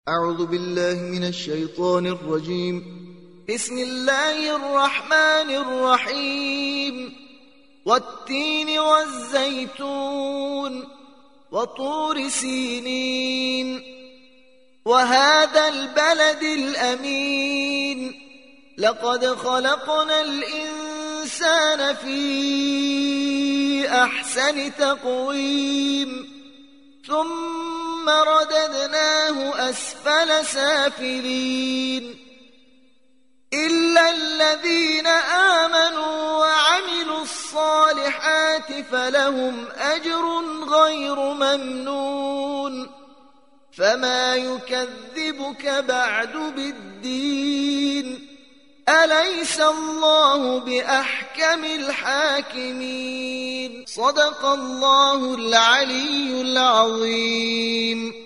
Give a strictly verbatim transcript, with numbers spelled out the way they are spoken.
أعوذ بالله من الشيطان الرجيم. بسم الله الرحمن الرحيم. والتين والزيتون وطور سينين وهذا البلد الأمين لقد خلقنا الإنسان في أحسن تقويم ثم رددناه أسفل سافلين إلا الذين آمنوا وعملوا الصالحات فلهم أجر غير ممنون فما يكذبك بعد بالدين أليس الله بأحكم الحاكمين. صدق الله العلي العظيم.